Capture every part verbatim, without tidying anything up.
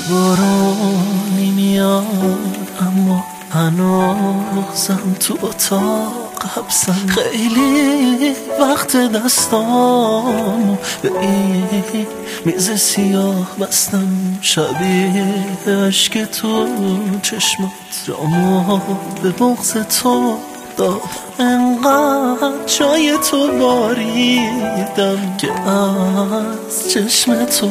بارونی میاد اما هنوزم تو اتاق حبسم. خیلی وقت دستامو به این میز سیاه بستم، شبیه عشق تو چشمات جامو به بغض تو داد. انقدر جای تو باریدم که از چشم تو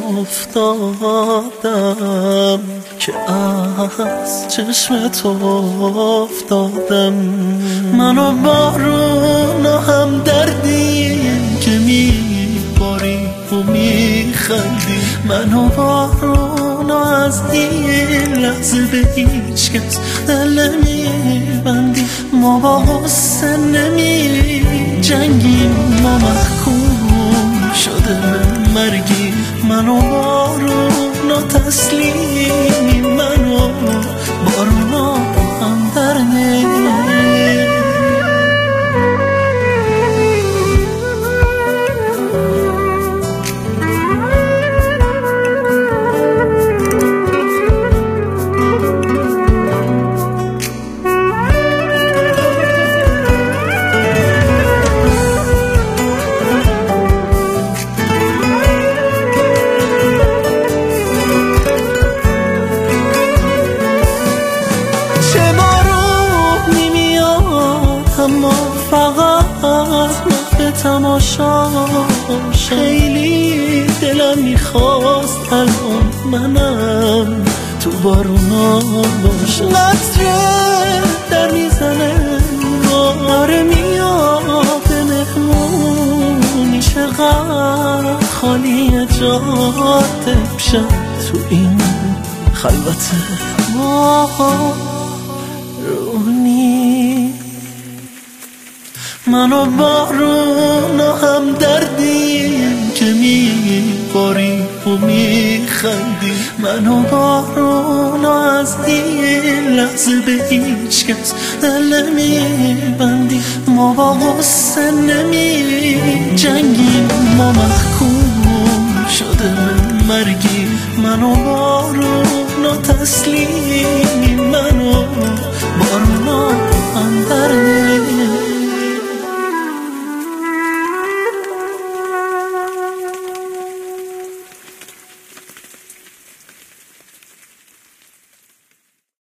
افتادم، که از چشم تو افتادم. من و بارون و هم دردیم که میباری و میخندی. من و بارون و از این لحظه به هیچ کس دل نمیبندی. ما با غصه نمی جنگیم، ما محکوم شده به مرگی. من و بارون و تسلیمی، من و بارون و هم دردیم. اما فقط به تماشا خیلی دلم میخواست الان منم تو بارونا باشم. قطره در میزنه آره میاد مهمونی، چقدر خالی جات امشب تو این خلوت بارونی. من و بارون و هم دردیم که میباری و میخندی. من و بارون و از این لحظه به هیچ کس دل نمیبندی. ما با غصه نمی جنگیم، ما محکوم شده به مرگی. من و بارون و تسلیمی، من و بارون و هم دردیم.